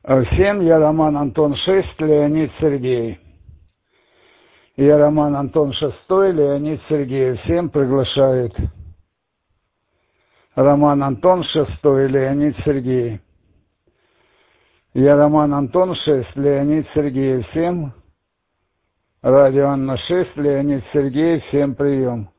Всем, я Роман Антон 6, Леонид Сергей. Я Роман Антон 6, Леонид Сергей. Всем приглашает. Роман Антон 6, Леонид Сергей. Я Роман Антон 6, Леонид Сергей. Всем. Радио Анна 6, Леонид Сергей. Всем прием.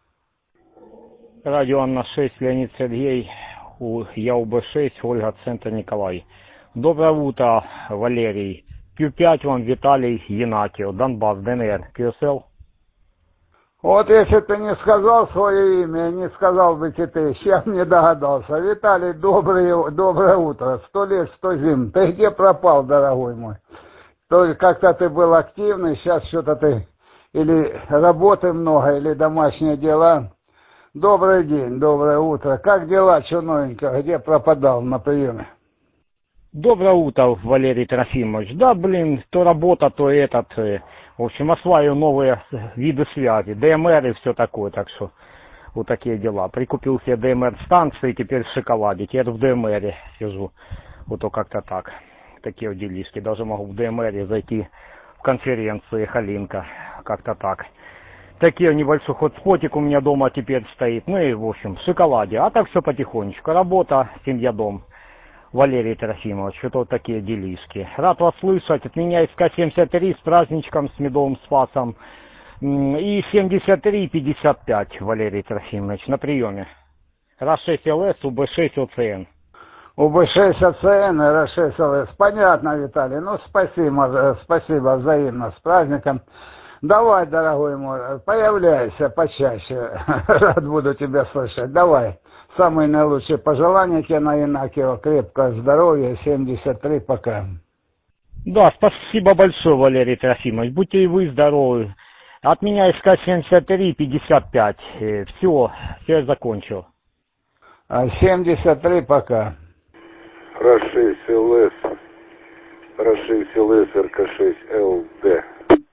Радио Анна 6, Леонид Сергей. Я УБ6, Ольга, Центр Николай. Доброе утро, Валерий. Q5 вам, Виталий Янакиев, Донбасс, ДНР, QSL. Вот если ты не сказал свое имя, не сказал бы ты, сейчас не догадался. Виталий, доброе утро. 100 лет, 100 зим. Ты где пропал, дорогой мой? То как-то ты был активный, сейчас что-то ты или работы много, или домашние дела. Добрый день, доброе утро. Как дела, что новенького? Где пропадал на приеме? Доброе утро, Валерий Трофимович. Да, то работа, то этот. В общем, осваиваю новые виды связи, ДМР и все такое. Так что вот такие дела. Прикупил себе ДМР-станции, теперь в шоколаде. Теперь в ДМРе сижу. Вот то как-то так. Такие вот делишки. Даже могу в ДМРе зайти в конференции Халинка. Как-то так. Такие небольшой хотспотик у меня дома теперь стоит. Ну и, в общем, в шоколаде. А так все потихонечку. Работа, семья, дом. Валерий Трофимович, что-то вот такие делишки. Рад вас слышать. От меня СК-73 с праздничком, с медовым спасом. И 73-55, Валерий Трофимович, на приеме. РА-6ЛС, УБ-6 ОЦН. УБ-6 ОЦН, РА-6 ЛС. Понятно, Виталий. Ну, спасибо взаимно. С праздником. Давай, дорогой мой, появляйся почаще. Рад буду тебя слышать. Давай. Самые наилучшие пожелания тебе на Янакиева. Крепкого здоровья. 73 пока. Да, спасибо большое, Валерий Трофимович. Будьте и вы здоровы. От меня СК-73, 55. Все, я закончил. 73 пока. РА-6 ЛС, РА-6 ЛС, РК-6 ЛД.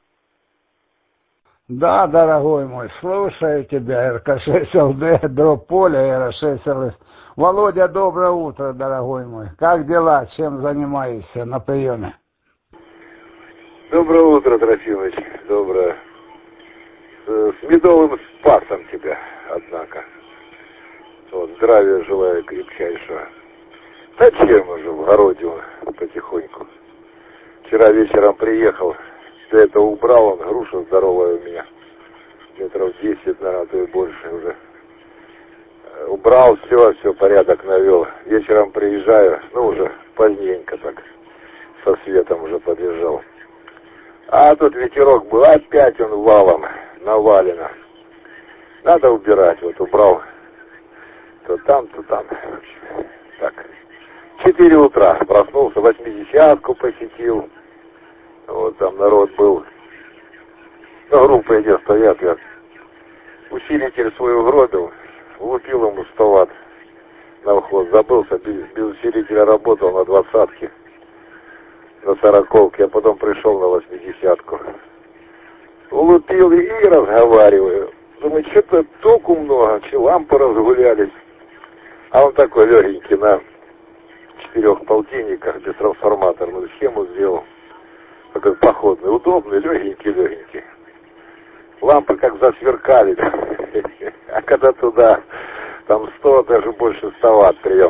Да, дорогой мой, слушаю тебя, РК-6 ЛД, дроп поля, РА-6 ЛС. Володя, доброе утро, дорогой мой. Как дела, чем занимаешься на приеме? Доброе утро, Трофимович, доброе. С медовым спасом тебя, однако. Вот, здравия желаю крепчайшего. Зачем уже в городе потихоньку? Вчера вечером приехал, до этого убрал, он груша здоровая у меня. Метров 10, наверное, а то и больше уже. Убрал все, порядок навел. Вечером приезжаю, ну уже поздненько так, со светом уже подъезжал. А тут ветерок был, опять он валом навалено. Надо убирать, вот убрал. То там. Так. 4 утра проснулся, 80-ку посетил. Вот там народ был. Ну, группа где стоят, я усилитель свой угробил, влупил ему 100 ватт на вход. Забылся, без усилителя работал на 20-ке, на 40-ке, а потом пришел на 80-ку. Улупил и разговариваю. Думаю, что-то току много, лампы разгулялись. А он такой легенький, на 4 полтинниках, без трансформаторную схему сделал. Такой походный, удобный, легенький. Лампы как засверкали. А когда туда, там 100, даже больше 100 ватт прием.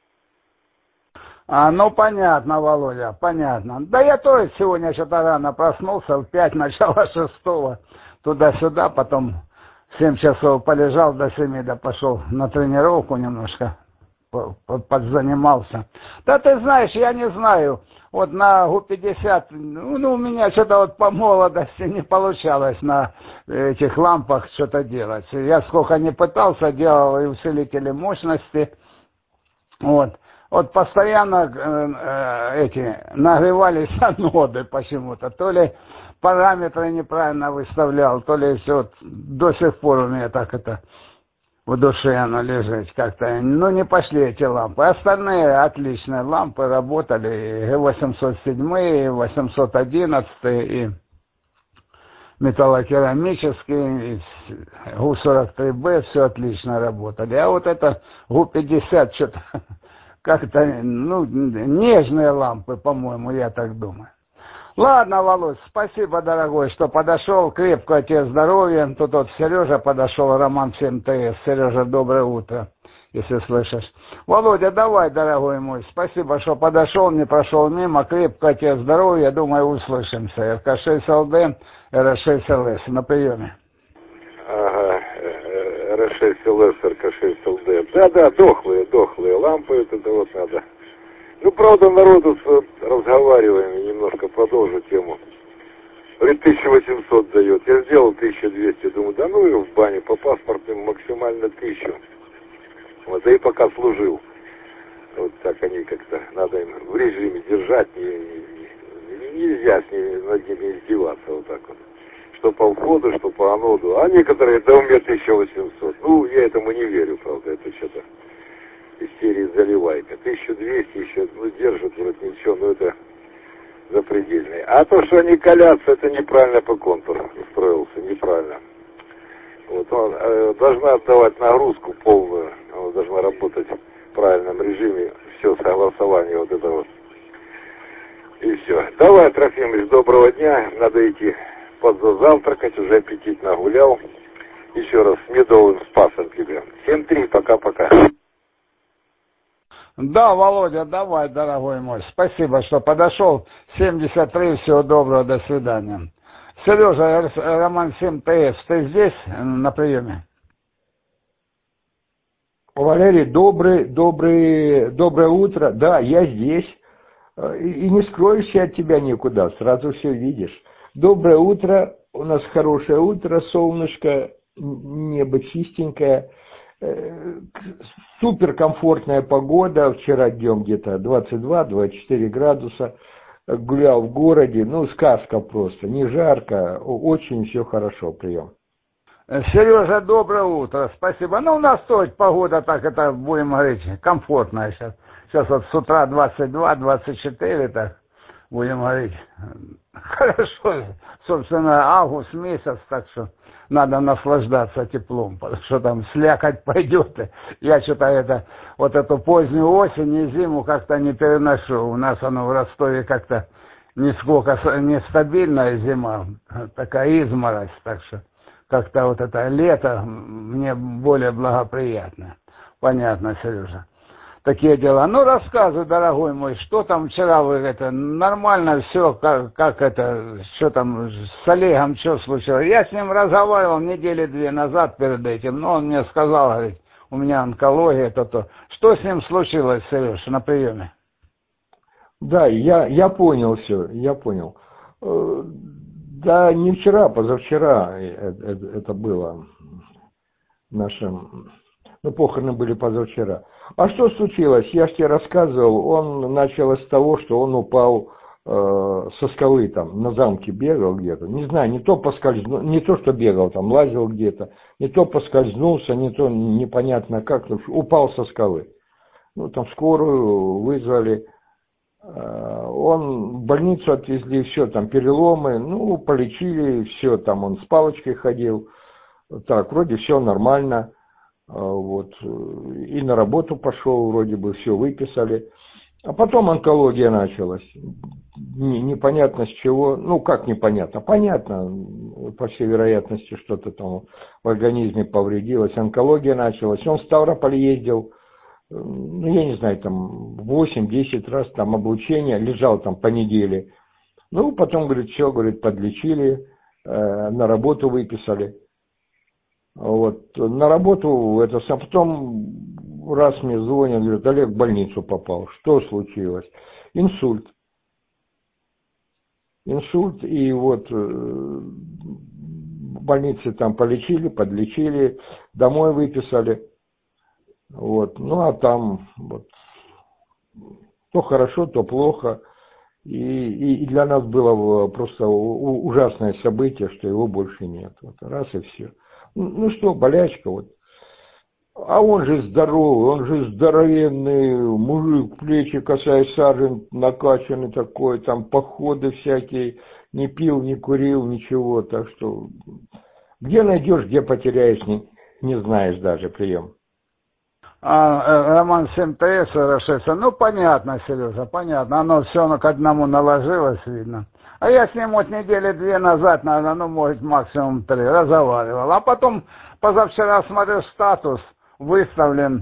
Ну понятно, Володя, понятно. Да я тоже сегодня что-то рано проснулся, в 5, начало 6, туда-сюда, потом 7 часов полежал до 7, да пошел на тренировку немножко, подзанимался. Да ты знаешь, я не знаю, вот на ГУ-50, ну у меня что-то вот по молодости не получалось на этих лампах что-то делать. Я сколько не пытался, делал и усилители мощности, вот постоянно эти нагревались аноды почему-то, то ли параметры неправильно выставлял, то ли все, вот, до сих пор у меня так это в душе оно лежит как-то. Ну, не пошли эти лампы. Остальные отличные лампы работали. И 807, и 811, и металлокерамические, и ГУ-43Б, все отлично работали. А вот это ГУ-50 что-то как-то, ну, нежные лампы, по-моему, я так думаю. Ладно, Володь, спасибо, дорогой, что подошел. Крепкого тебе здоровья. Тут вот Сережа подошел, Роман 7ТС. Сережа, доброе утро, если слышишь. Володя, давай, дорогой мой, спасибо, что подошел, не прошел мимо. Крепкого тебе здоровья, думаю, услышимся. РК6ЛД, РС6ЛС на приеме. Ага, РС6ЛС, РК6ЛД. Да, дохлые лампы, это вот надо. Ну, правда, народу разговариваем, немножко продолжу тему. Говорит, 1800 дает. Я сделал 1200. Думаю, да ну его в бане, по паспортным максимально 1000. Вот, да и пока служил. Вот так они как-то, надо им в режиме держать, нельзя с ними, над ними издеваться вот так вот. Что по входу, что по аноду. А некоторые, да у меня 1800. Ну, я этому не верю, правда, это что-то из серии заливайка. 1200 еще, ну, держат, вроде ничего, но это запредельные. А то, что они колятся, это неправильно по контуру устроился, неправильно. Вот он должна отдавать нагрузку полную, она должна работать в правильном режиме, все согласование вот это вот. И все. Давай, Трофимович, доброго дня, надо идти подзавтракать, уже аппетит нагулял. Еще раз, с медовым спасом тебе. 7-3, пока-пока. Да, Володя, давай, дорогой мой. Спасибо, что подошел. 73, всего доброго, до свидания. Сережа, Роман 7ТС, ты здесь на приеме? Валерий, доброе утро. Да, я здесь. И не скроешься от тебя никуда, сразу все видишь. Доброе утро, у нас хорошее утро, солнышко, небо чистенькое. Супер комфортная погода, вчера днем где-то 22-24 градуса, гулял в городе, ну сказка просто, не жарко, очень все хорошо, прием. Сережа, доброе утро, спасибо. Ну, у нас тоже погода так, это, будем говорить, комфортная сейчас. Сейчас вот с утра 22-24, так, будем говорить, хорошо, собственно, август месяц, так что надо наслаждаться теплом, потому что там слякоть пойдет. Я что-то вот эту позднюю осень и зиму как-то не переношу. У нас оно в Ростове как-то нестабильная зима, такая изморозь, так что как-то вот это лето мне более благоприятно. Понятно, Сережа. Такие дела. Ну, рассказывай, дорогой мой, что там вчера вы нормально все, как это, что там с Олегом, что случилось? Я с ним разговаривал недели 2 назад перед этим, но он мне сказал, говорит, у меня онкология, то-то. Что с ним случилось, Сереж, на приеме? Да, я понял все, я понял. Да, не вчера, позавчера это было нашим... Ну, похороны были позавчера. А что случилось? Я же тебе рассказывал, он начал с того, что он упал со скалы там, на замке бегал где-то. Не знаю, не то поскользнулся, не то, что бегал там, лазил где-то, не то поскользнулся, не то непонятно как, упал со скалы. Ну, там скорую вызвали, он в больницу отвезли, все, там переломы, ну, полечили, все, там он с палочкой ходил. Так, вроде все нормально. Вот, и на работу пошел, вроде бы все выписали. А потом онкология началась. Непонятно с чего. Ну, как непонятно? Понятно, по всей вероятности, что-то там в организме повредилось. Онкология началась. Он в Ставрополь ездил, ну, я не знаю, там 8-10 раз там облучение, лежал там по неделе. Ну, потом, говорит, все, говорит, подлечили, на работу выписали. Вот, на работу, потом раз мне звонят, говорят, Олег в больницу попал. Что случилось? Инсульт. И вот в больнице там полечили, подлечили, домой выписали. Вот, ну а там вот, то хорошо, то плохо. И для нас было просто ужасное событие, что его больше нет. Вот, раз и все. Ну что, болячка вот. А он же здоровый, он же здоровенный мужик, плечи касаясь сажен, накачанный такой, там походы всякие, не пил, не курил, ничего. Так что где найдешь, где потеряешь, не знаешь даже, прием. Роман 7ТС, Рашеса. Ну, понятно, Сережа, понятно. Оно все к одному наложилось, видно. А я с ним вот недели 2 назад, наверное, ну, может, максимум 3, разговаривал. А потом позавчера смотрю, статус выставлен.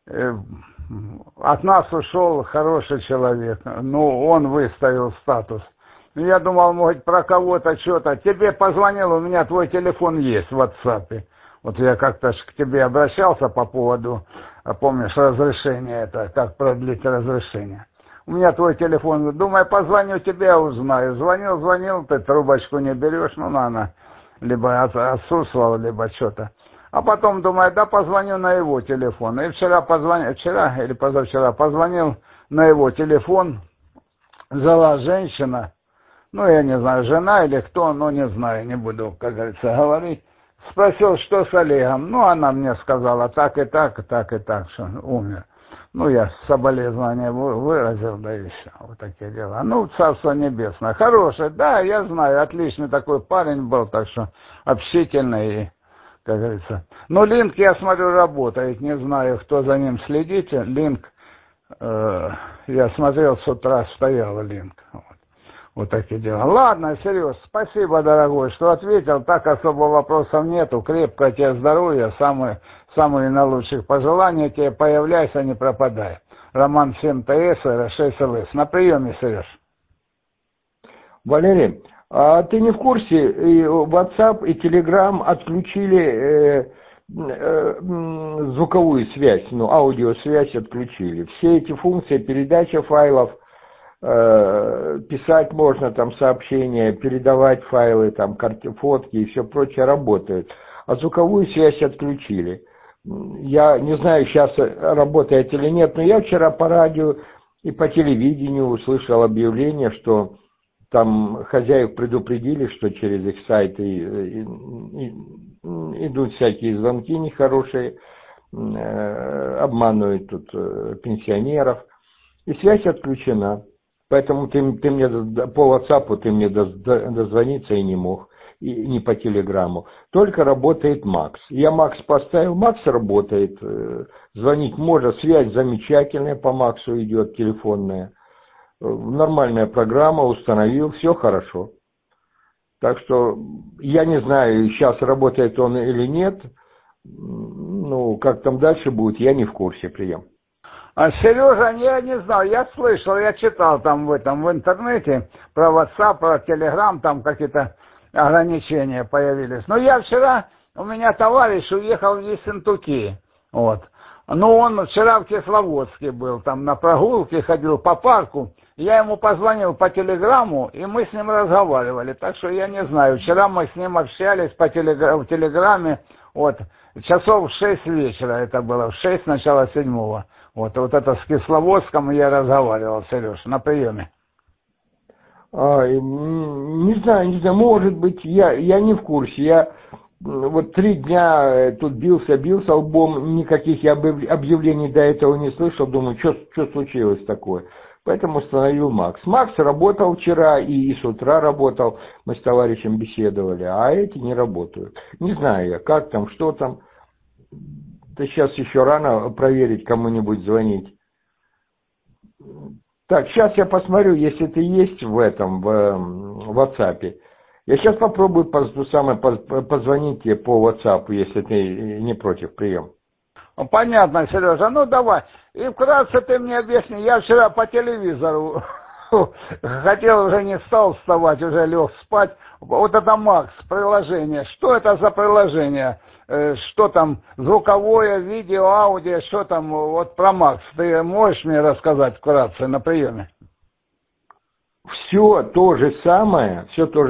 От нас ушел хороший человек. Ну, он выставил статус. Я думал, может, про кого-то что-то. Тебе позвонил, у меня твой телефон есть в WhatsApp. Вот я как-то к тебе обращался по поводу, помнишь, разрешения это, как продлить разрешение. У меня твой телефон, думаю, позвоню тебе, узнаю. Звонил, ты трубочку не берешь, ну, наверное, либо отсутствовал, либо что-то. А потом думаю, да позвоню на его телефон. И вчера или позавчера позвонил на его телефон, взяла женщина, ну, я не знаю, жена или кто, но не знаю, не буду, как говорится, говорить. Спросил, что с Олегом. Ну, она мне сказала, так и так, что умер. Ну, я соболезнования выразил, да и все. Вот такие дела. Ну, Царство Небесное. Хороший, да, я знаю, отличный такой парень был, так что общительный, и, как говорится. Но Линк, я смотрю, работает. Не знаю, кто за ним следит. Линк, я смотрел, с утра стоял Линк. Вот такие дела. Ладно, Сереж, спасибо, дорогой, что ответил. Так особо вопросов нету. Крепкого тебе здоровья, самые наилучших пожелания тебе. Появляйся, не пропадай. Роман 7ТС, R6ЛС. На приеме, Сереж. Валерий, а ты не в курсе, и WhatsApp и Telegram отключили звуковую связь, ну, аудиосвязь отключили. Все эти функции, передача файлов, писать можно там сообщения, передавать файлы, там фотки и все прочее работает. А звуковую связь отключили. Я не знаю, сейчас работает или нет, но я вчера по радио и по телевидению услышал объявление, что там хозяев предупредили, что через их сайты идут всякие звонки нехорошие, обманывают тут пенсионеров, и связь отключена. Поэтому ты мне по WhatsApp ты мне дозвониться и не мог, и не по Телеграмму. Только работает Макс. Я Макс поставил, Макс работает, звонить можно, связь замечательная по Максу идет, телефонная. Нормальная программа, установил, все хорошо. Так что я не знаю, сейчас работает он или нет. Ну, как там дальше будет, я не в курсе, прием. А Сережа, я не знаю, я слышал, я читал там в интернете про WhatsApp, про Telegram, там какие-то ограничения появились. Но я вчера, у меня товарищ уехал в Ессентуки, вот. Ну, он вчера в Кисловодске был, там на прогулке ходил по парку. Я ему позвонил по телеграмму, и мы с ним разговаривали. Так что я не знаю, вчера мы с ним общались в телеграме, вот, часов в 6 вечера это было, в 6, начало 7. Вот это с Кисловодском я разговаривал, Сереж, на приеме. Не знаю, может быть, я не в курсе. Я вот 3 дня тут бился лбом, никаких я объявлений до этого не слышал, думаю, что случилось такое. Поэтому установил Макс. Макс работал вчера и с утра работал, мы с товарищем беседовали, а эти не работают. Не знаю я, как там, что там. Да сейчас еще рано проверить, кому-нибудь звонить. Так, сейчас я посмотрю, если ты есть в WhatsApp. Я сейчас попробую позвонить тебе по WhatsApp, если ты не против, прием. Понятно, Сережа, ну давай. И вкратце ты мне объясни, я вчера по телевизору хотел, уже не стал вставать, уже лег спать. Вот это Макс, приложение. Что это за приложение? Что там, звуковое, видео, аудио, что там, вот про Макс. Ты можешь мне рассказать вкратце на приеме? Все то же самое,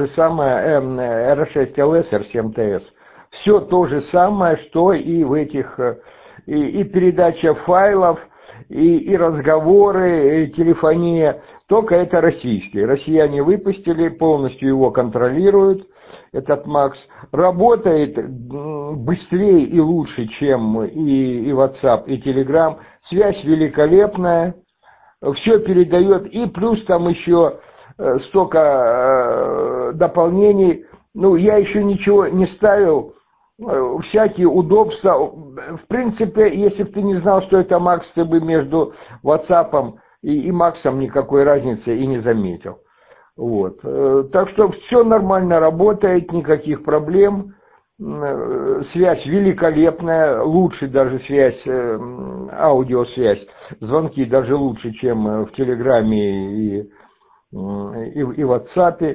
R6LS, R7TS. Все то же самое, что и в этих, и передача файлов, и разговоры, и телефония. Только это российские. Россияне выпустили, полностью его контролируют. Этот Макс работает быстрее и лучше, чем и WhatsApp, и Telegram. Связь великолепная, все передает, и плюс там еще столько дополнений. Ну, я еще ничего не ставил, всякие удобства. В принципе, если бы ты не знал, что это Макс, ты бы между WhatsApp и Максом никакой разницы и не заметил. Вот. Так что все нормально работает, никаких проблем. Связь великолепная, лучше даже связь, аудиосвязь, звонки даже лучше, чем в Телеграме и в WhatsApp.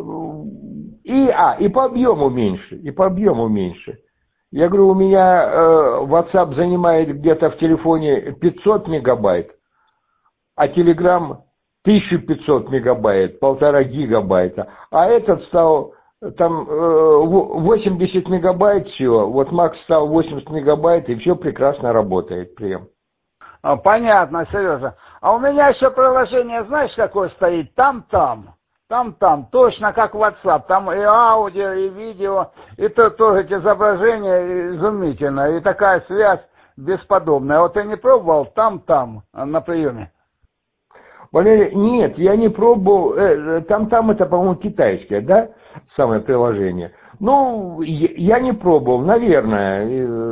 И по объему меньше, Я говорю, у меня WhatsApp занимает где-то в телефоне 500 мегабайт, а Telegram 1500 мегабайт, 1,5 гигабайта. А этот стал там 80 мегабайт всего. Вот Макс стал 80 мегабайт, и все прекрасно работает прям. Понятно, Сережа. А у меня еще приложение, знаешь, какое стоит? Там, точно как WhatsApp. Там и аудио, и видео, и тоже эти изображения изумительно. И такая связь бесподобная. Вот ты не пробовал там на приеме? Валерий, нет, я не пробовал. Там это, по-моему, китайское, да? Самое приложение. Ну, я не пробовал, наверное.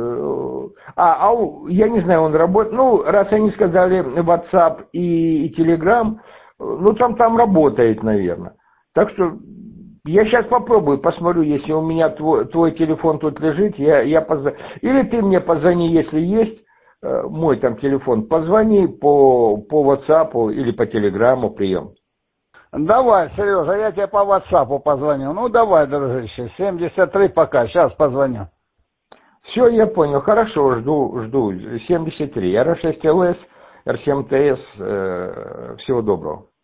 Я не знаю, он работает. Ну, раз они сказали WhatsApp и Telegram, ну, там работает, наверное. Так что я сейчас попробую, посмотрю, если у меня твой телефон тут лежит, я позвоню. Или ты мне позвони, если есть мой там телефон, позвони по WhatsApp или по Телеграму прием. Давай, Сережа, я тебе по WhatsApp позвоню. Ну, давай, дружище, 73 пока, сейчас позвоню. Все, я понял, хорошо, жду. 73, R6LS, R7TS, всего доброго.